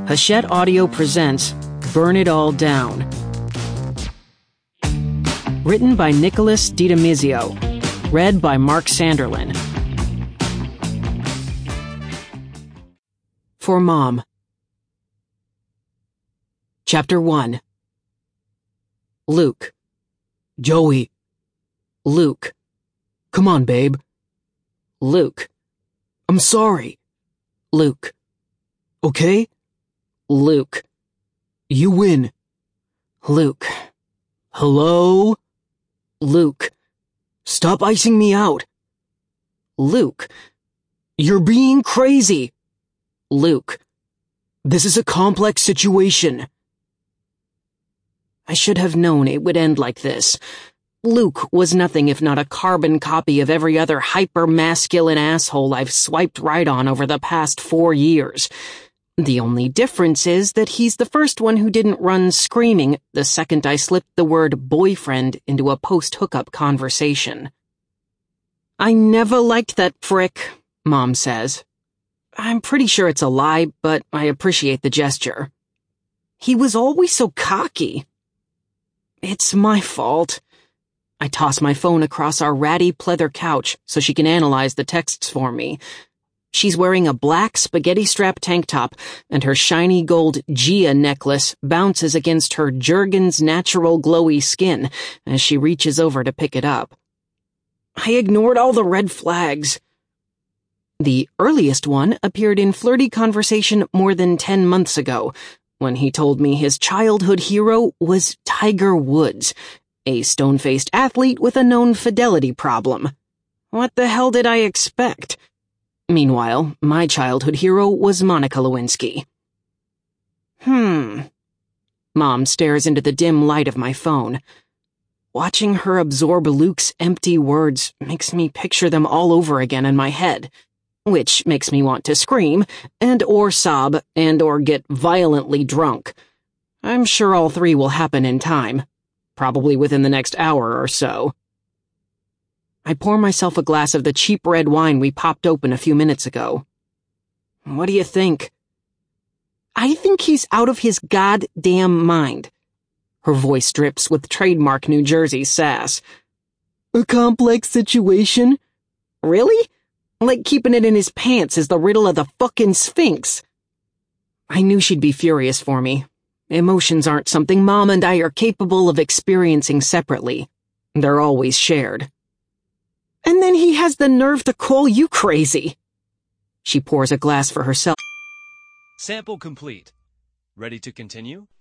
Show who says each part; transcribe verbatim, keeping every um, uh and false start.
Speaker 1: Hachette Audio presents Burn It All Down. Written by Nicholas DiDomizio. Read by Mark Sanderlin. For Mom. Chapter one. Luke.
Speaker 2: Joey.
Speaker 1: Luke.
Speaker 2: Come on, babe.
Speaker 1: Luke.
Speaker 2: I'm sorry.
Speaker 1: Luke.
Speaker 2: Okay?
Speaker 1: Luke.
Speaker 2: You win.
Speaker 1: Luke.
Speaker 2: Hello?
Speaker 1: Luke.
Speaker 2: Stop icing me out.
Speaker 1: Luke.
Speaker 2: You're being crazy.
Speaker 1: Luke.
Speaker 2: This is a complex situation.
Speaker 1: I should have known it would end like this. Luke was nothing if not a carbon copy of every other hyper-masculine asshole I've swiped right on over the past four years. The only difference is that he's the first one who didn't run screaming the second I slipped the word boyfriend into a post-hookup conversation. I never liked that prick, Mom says. I'm pretty sure it's a lie, but I appreciate the gesture. He was always so cocky. It's my fault. I toss my phone across our ratty pleather couch so she can analyze the texts for me. She's wearing a black spaghetti strap tank top, and her shiny gold Gia necklace bounces against her Jergens natural glowy skin as she reaches over to pick it up. I ignored all the red flags. The earliest one appeared in flirty conversation more than ten months ago, when he told me his childhood hero was Tiger Woods, a stone-faced athlete with a known fidelity problem. What the hell did I expect? Meanwhile, my childhood hero was Monica Lewinsky. Hmm. Mom stares into the dim light of my phone. Watching her absorb Luke's empty words makes me picture them all over again in my head, which makes me want to scream, and or sob, and or get violently drunk. I'm sure all three will happen in time, probably within the next hour or so. I pour myself a glass of the cheap red wine we popped open a few minutes ago. What do you think? I think he's out of his goddamn mind. Her voice drips with trademark New Jersey sass.
Speaker 2: A complex situation?
Speaker 1: Really? Like keeping it in his pants is the riddle of the fucking Sphinx. I knew she'd be furious for me. Emotions aren't something Mom and I are capable of experiencing separately. They're always shared. And then he has the nerve to call you crazy. She pours a glass for herself.
Speaker 3: Sample complete. Ready to continue?